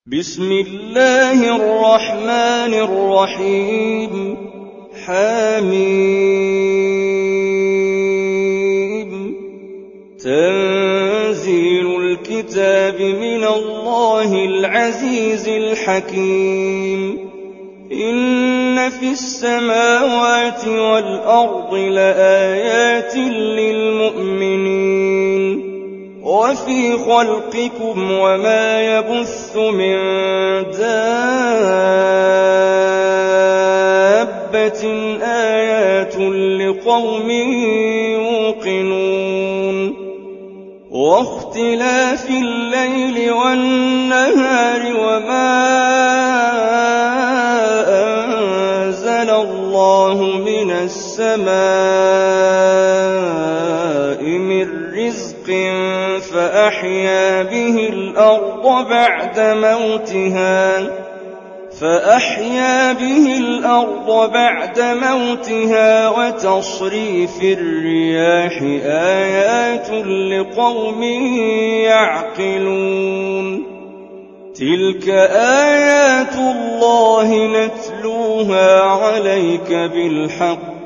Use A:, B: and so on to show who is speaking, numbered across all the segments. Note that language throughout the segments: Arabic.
A: بسم الله الرحمن الرحيم حميم تنزيل الكتاب من الله العزيز الحكيم إن في السماوات والأرض لآيات للمؤمنين وفي خلقكم وما يبث من دابة آيات لقوم يوقنون واختلاف الليل والنهار وما أنزل الله من السماء من رزق فأحيا به الأرض بعد موتها وتصريف الرياح آيات لقوم يعقلون تلك آيات الله نتلوها عليك بالحق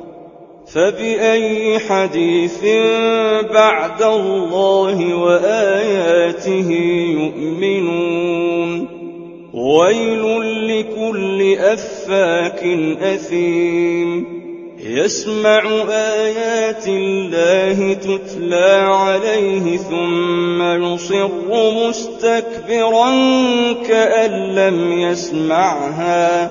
A: فبأي حديث بعد الله وآياته يؤمنون ويل لكل أفاك أثيم يسمع آيات الله تتلى عليه ثم يصر مستكبرا كأن لم يسمعها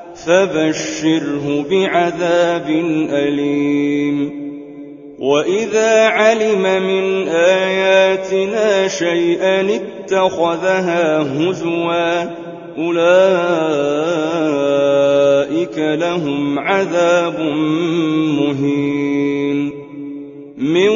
A: فبشره بعذاب أليم وإذا علم من آياتنا شيئا اتخذها هزوا أولئك لهم عذاب مهين من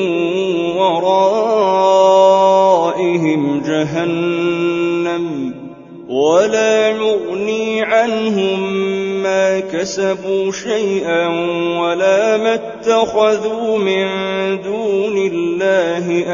A: ورائهم جهنم ولا يغني عنهم ما كسبوا شيئا ولا ما اتخذوا من دون الله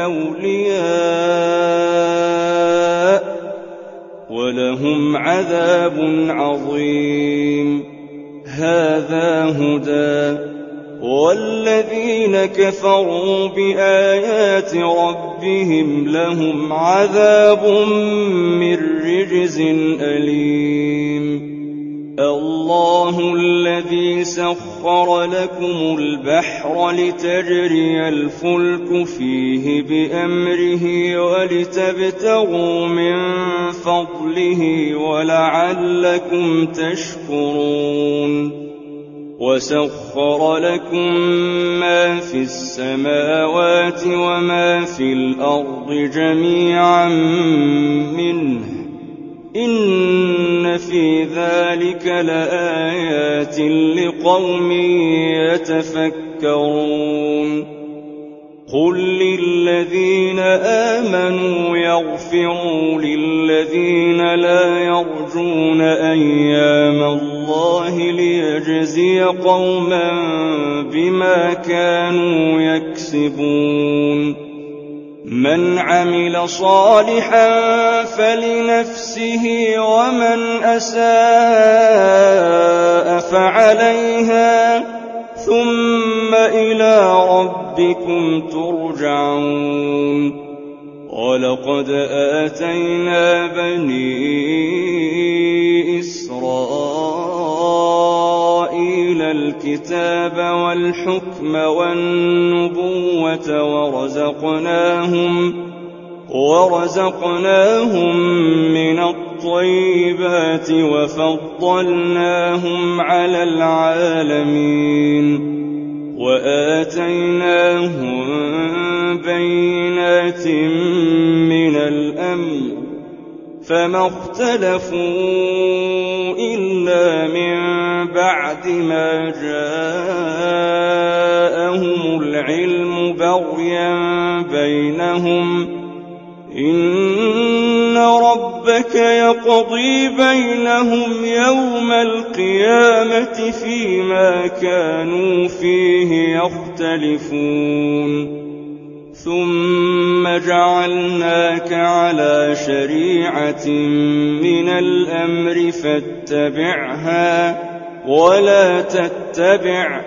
A: أولياء ولهم عذاب عظيم هذا هدى والذين كفروا بآيات ربهم لهم عذاب من رجز أليم الله الذي سخر لكم البحر لتجري الفلك فيه بأمره ولتبتغوا من فضله ولعلكم تشكرون وسخر لكم ما في السماوات وما في الأرض جميعا منه إن في ذلك لآيات لقوم يتفكرون قل للذين آمنوا يغفروا للذين لا يرجون أيام الله ليجزي قوما بما كانوا يكسبون من عمل صالحا فلنفسه ومن أساء فعليها ثم إلى ربكم ترجعون ولقد آتينا بني إسرائيل الكتاب والحكم والنبوة ورزقناهم من الطيبات وفضلناهم على العالمين وآتيناهم بينات من الأمر فما اختلفوا إلا من بعد ما جاءهم العلم بغيا بينهم إن ربك يقضي بينهم يوم القيامة فيما كانوا فيه يختلفون ثم جعلناك على شريعة من الأمر فاتبعها ولا تتبع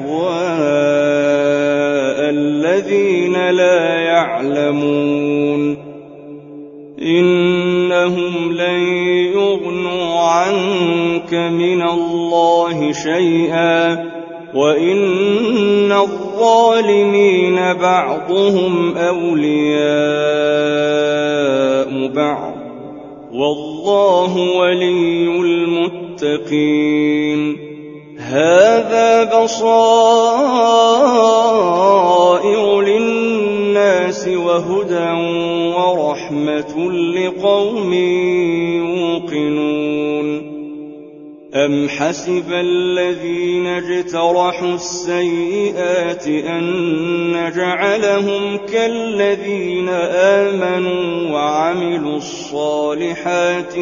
A: أهواء الذين لا يعلمون إنهم لن يغنوا عنك من الله شيئا وإن الظالمين بعضهم أولياء بعض والله ولي المتقين هذا بصائر للناس وهدى ورحمة لقوم يوقنون أم حسب الذين اجترحوا السيئات أن نجعلهم كالذين آمنوا وعملوا الصالحات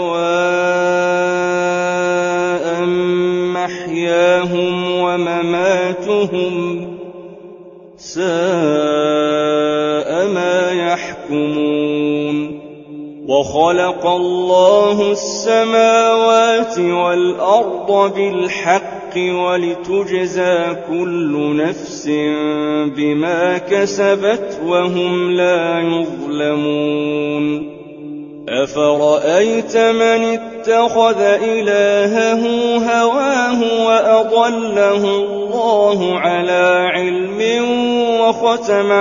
A: سواء محياهم ومماتهم ساء ما يحكمون وخلق الله السماوات والأرض بالحق ولتجزى كل نفس بما كسبت وهم لا يظلمون أفرأيت من اتخذ إلهه هواه وأضله الله على علم وختم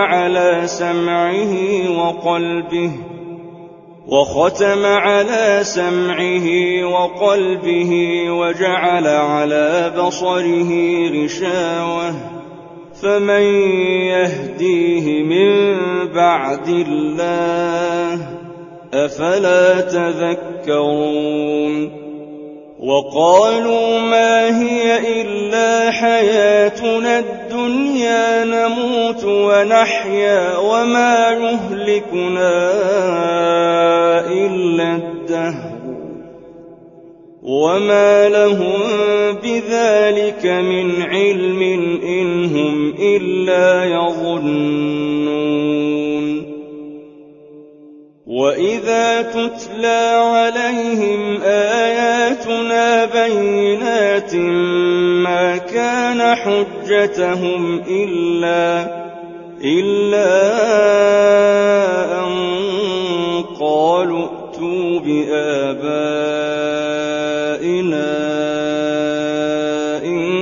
A: على سمعه وقلبه وجعل على بصره غشاوة فمن يهديه من بعد الله أفلا تذكرون وقالوا ما هي إلا حياتنا الدنيا نموت ونحيا وما يهلكنا إلا الدهر وما لهم بذلك من علم إن هم إلا يظنون وإذا تتلى عليهم آياتنا بينات ما كان حجتهم إلا أن قالوا ائتوا بآبائنا إن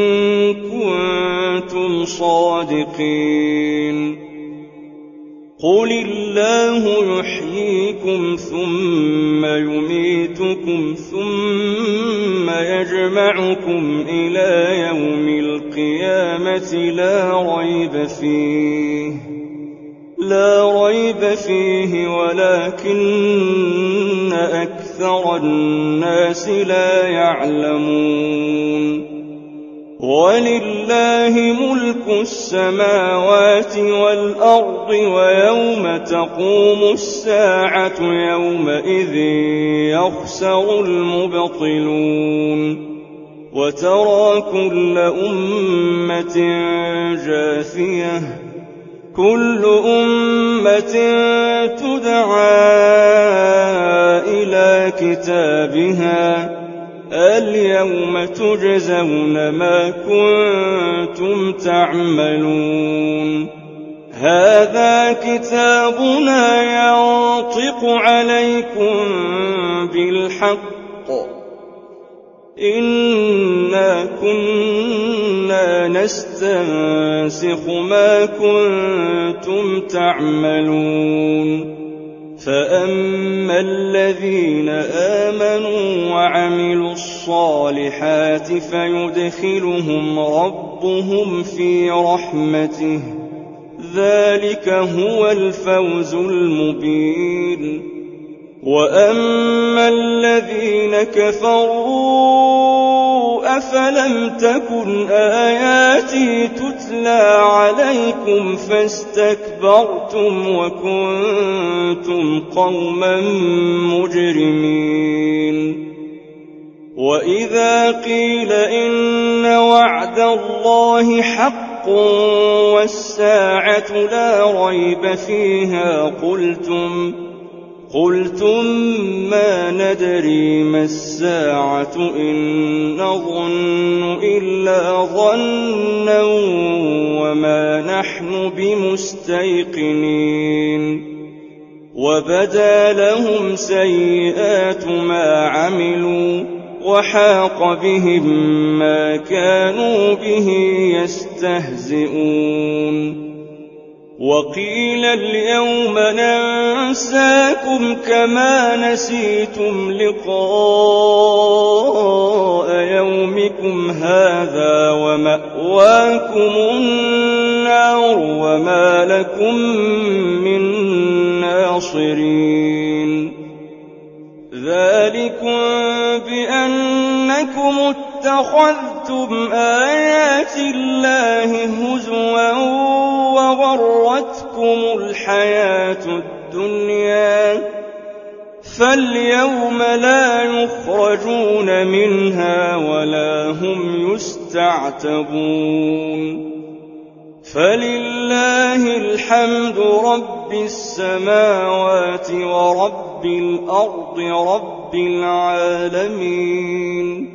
A: كنتم صادقين قل الله يحييكم ثم يميتكم ثم يجمعكم إلى يوم القيامة لا ريب فيه ولكن أكثر الناس لا يعلمون ولله ملك السماوات والأرض ويوم تقوم الساعة يومئذ يخسر المبطلون وترى كل أمة جاثية كل أمة تدعى إلى كتابها اليوم تجزون ما كنتم تعملون هذا كتابنا ينطق عليكم بالحق إنا كنا نستنسخ ما كنتم تعملون فأما الذين آمنوا وعملوا الصالحات فيدخلهم ربهم في رحمته ذلك هو الفوز المبين وأما الذين كفروا أفلم تكن آياتي تتلى عليكم فاستكبرتم وكنتم قوما مجرمين وإذا قيل إن وعد الله حق حق والساعة لا ريب فيها قلتم ما ندري ما الساعة إن نظن إلا ظنا وما نحن بمستيقنين وبدا لهم سيئات ما عملوا وحاق بهم ما كانوا به يستهزئون وقيل اليوم ننساكم كما نسيتم لقاء يومكم هذا ومأواكم النار وما لكم من ناصرين ذلكم بأنكم اتخذتم آيات الله هزوا وغرتكم الحياة الدنيا فاليوم لا يخرجون منها ولا هم يستعتبون فلله الحمد رب السماوات ورب الأرض رب العالمين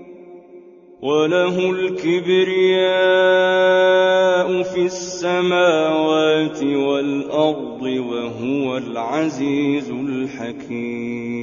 A: وله الكبرياء في السماوات والأرض وهو العزيز الحكيم.